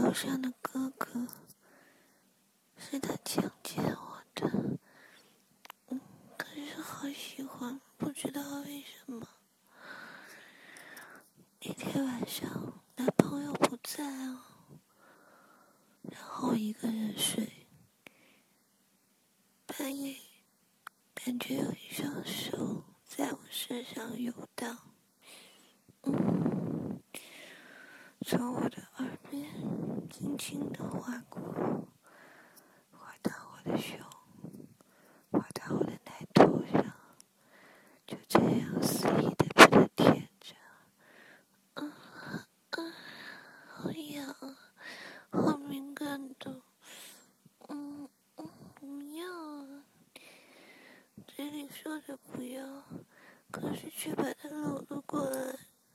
楼上的哥哥，是他强奸我的。可是好喜欢，不知道为什么。那天晚上，男朋友不在哦，然后一个人睡。半夜，感觉有一双手在我身上游荡，从我的耳边轻轻地划过，划到我的胸，划到我的奶头上，就这样肆意地被他舔着。好痒，好敏感的，不要啊！嘴里说着不要，可是却把他搂了过来。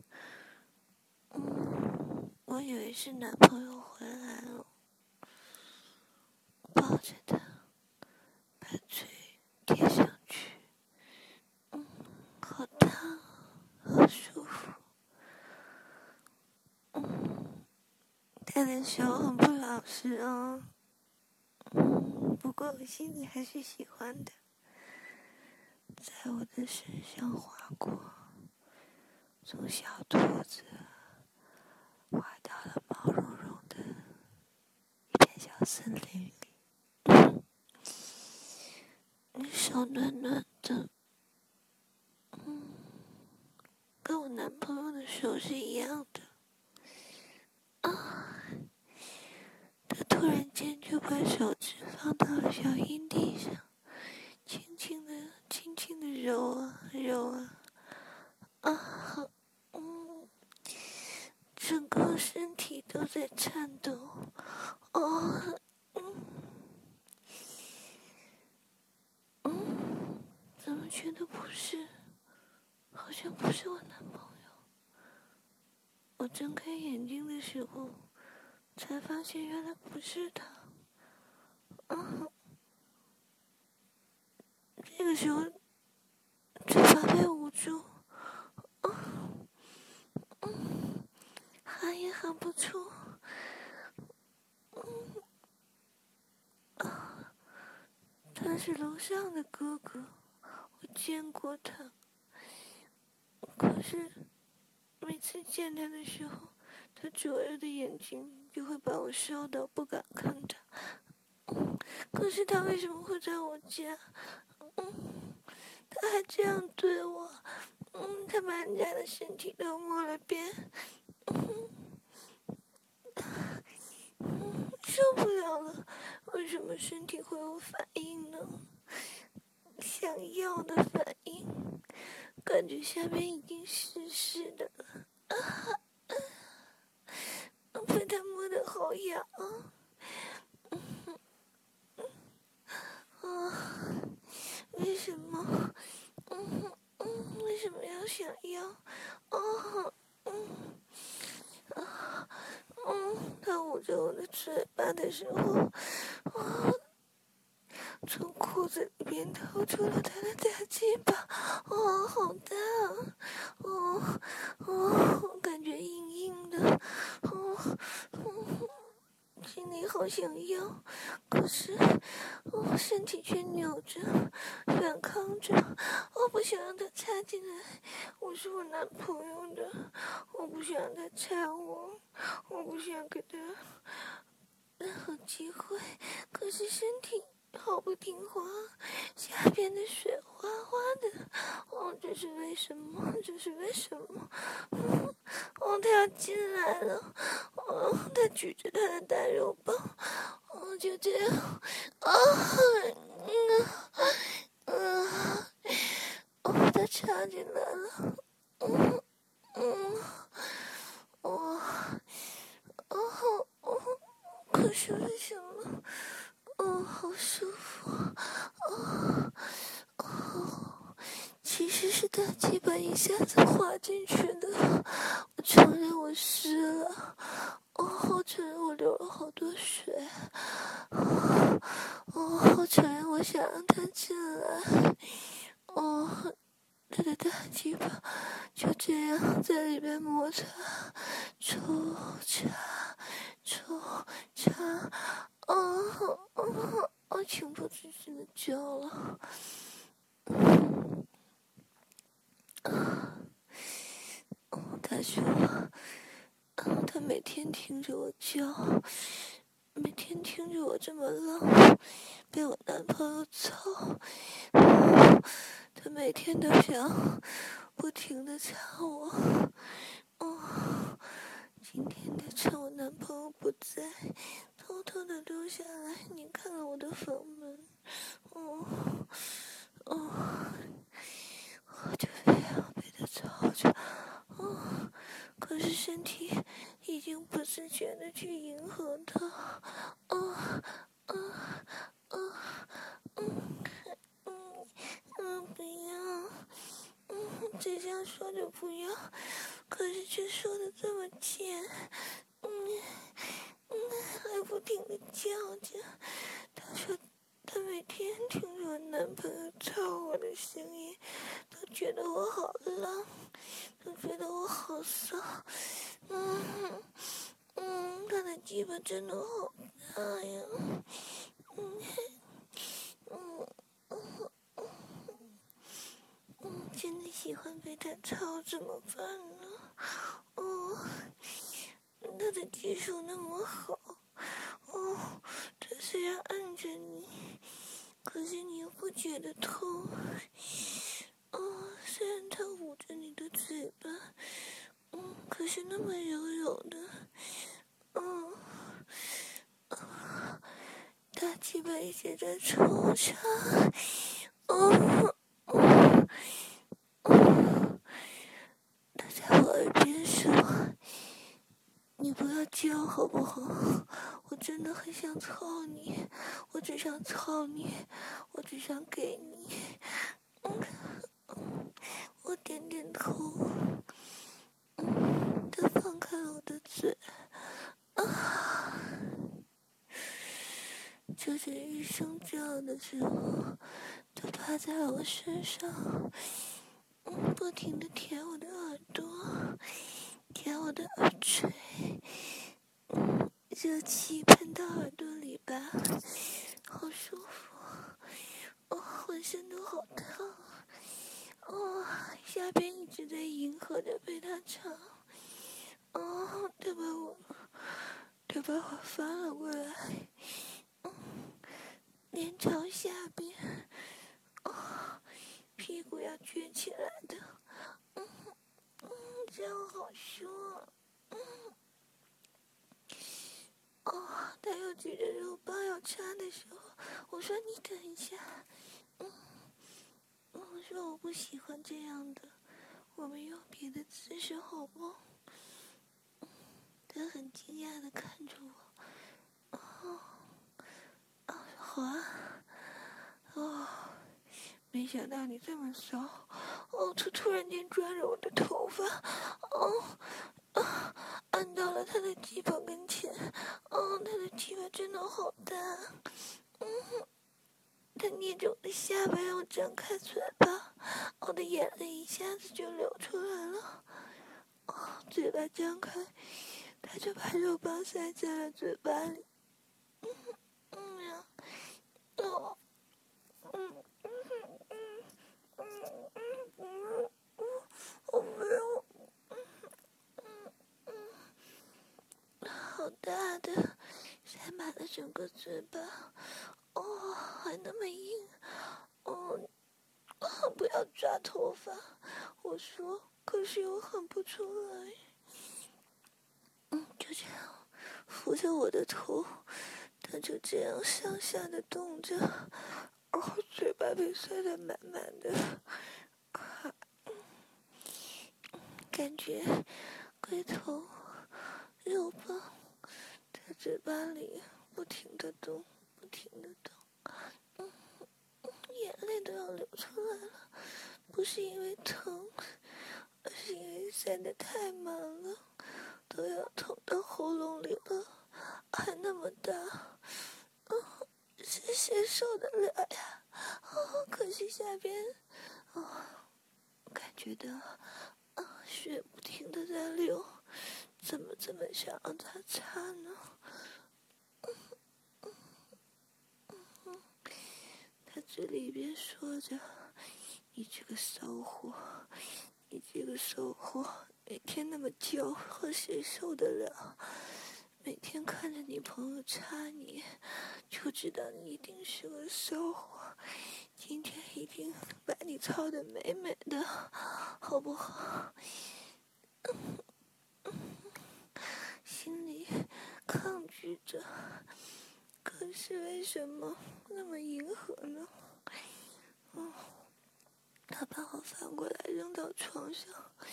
我以为是男朋友回来了，抱着他，把嘴贴上去，好烫，好舒服。他的手很不老实哦，不过我心里还是喜欢的，在我的身上划过，从小兔子划到了毛茸茸的一片小森林里。你手暖暖的，跟我男朋友的手是一样的。他突然间就把手指放到了小阴蒂上，轻轻的揉啊揉啊，整个身体都在颤抖。怎么觉得不是？好像不是我男朋友。我睁开眼睛的时候，才发现原来不是他。这个时候，嘴巴被捂住，喊也喊不出。他是楼上的哥哥，我见过他。可是每次见他的时候，他灼热的眼睛就会把我烧到不敢看他。可是他为什么会在我家？他还这样对我。他把人家的身体都摸了遍。受不了了，为什么身体会有反应呢？想要的反应，感觉下面已经湿湿的了。被他摸得好痒为什么？为什么要想要？他捂着我的嘴巴的时候，从裤子里边掏出了他的大鸡巴，好大，我感觉硬硬的，心里好想要，可是我身体却扭着，反抗着，我不想让他插进来，我是我男朋友的，我不想让他插我，我不想给他任何机会，可是身体好不听话，下边的水哗哗的，这是为什么？这是为什么？他要进来了，他举着他的大肉棒，就这样，他插进来了，可是为什么？好舒服，其实是大鸡巴一下子滑进去的，我承认我湿了，我承认我流了好多水，我承认我想让他进来，他的大鸡巴就这样在里面摩擦、抽插、抽擦，情不自禁的叫了。他说，他每天听着我叫，每天听着我这么浪，被我男朋友操，他每天都想不停的擦我。今天他趁我男朋友不在，偷偷的溜下来，你看了我的房门。我就这样被他操着。可是身体已经不自觉的去迎合他。不要。只想说着不要，可是却说的这么贱。还不停的叫着。他说他每天听着我男朋友操我的声音，都觉得我好浪，都觉得我好骚。他的鸡巴真的好大呀。真的喜欢被他操，怎么办呢？他的技术那么好。他虽然按着你，可是你又不觉得痛。虽然他捂着你的嘴巴，可是那么柔柔的。大鸡巴一直在抽插。他在我耳边说，你不要叫好不好？我真的很想操你，我只想操你，我只想给你。我点点头。他放开了我的嘴。就这一声叫的时候，他趴在我身上，不停地舔我的耳朵，舔我的耳垂，热气喷到耳朵里吧，好舒服。浑身都好烫。下边一直在迎合着被他插。他把我翻了过来，脸朝下边，屁股要撅起来的。这样好凶啊。他又举着肉棒要插的时候，我说你等一下。我说我不喜欢这样的，我们用别的姿势好吗？他很惊讶地看着我。好啊。没想到你这么骚。他突然间抓着我的头发，按到了他的鸡巴跟前。他的鸡巴真的好大。他捏着我的下巴让我张开嘴巴，我的眼泪一下子就流出来了。嘴巴张开，他就把肉棒塞在了嘴巴里。我不要。好大的，塞满了整个嘴巴。还那么硬。不要抓头发，我说，可是又喊不出来。就这样扶着我的头，他就这样上下的动着，嘴巴被塞得满满的。感觉龟头肉棒在嘴巴里不停地动，不停地动。眼泪都要流出来了，不是因为疼，而是因为塞得太满了，都要捅到喉咙里了，还那么大。谁受得了呀？可是下边感觉到血不停地在流，怎么想让他擦呢？ 子里边说着：“你这个骚货，你这个骚货，每天那么叫，和谁受得了？每天看着你朋友插你，就知道你一定是个骚货。今天一定把你操得美美的，好不好？”心里抗拒着，可是为什么那么迎合呢？他把我翻过来扔到床上，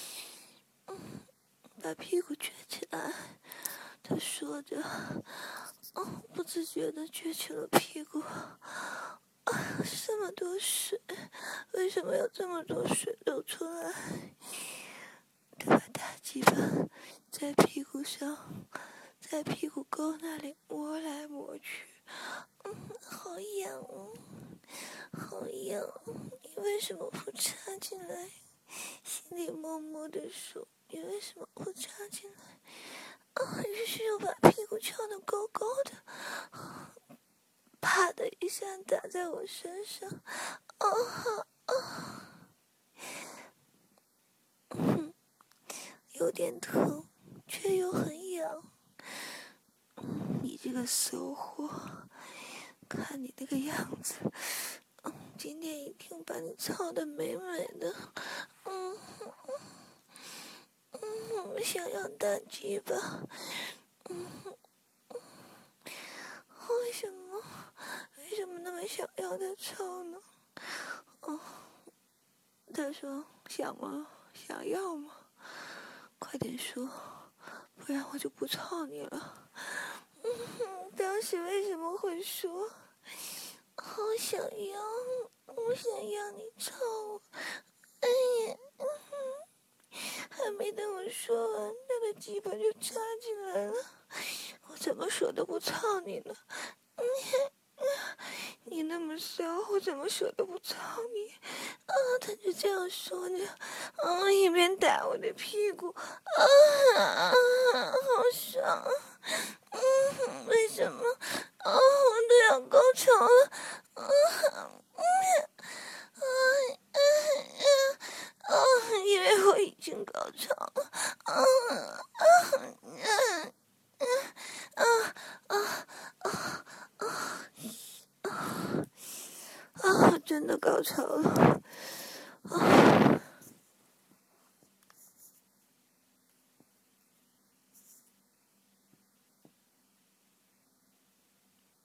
把屁股撅起来。他说着，不自觉地撅起了屁股。这么多水，为什么要这么多水流出来？他把大鸡巴在屁股上，在屁股沟那里摸来摸去，好痒哦，好痒！你为什么不插进来？心里默默地说：“你为什么不插进来？”于是又把屁股翘得高高的，啪的一下打在我身上，有点疼，却又很痒。你这个骚货，看你那个样子，今天一定把你操得美美的。我想要大鸡巴。为什么那么想要他操呢？他说想吗？想要吗？快点说，不然我就不操你了。当时为什么会说好想要？我想要你操我。还没等我说完，他的鸡巴就插进来了。我怎么说都不操你了。你那么骚，我怎么说都不操你。他就这样说着，一边打我的屁股，好爽。为什么？我都要高潮了。因为我已经高潮了。真的高潮了。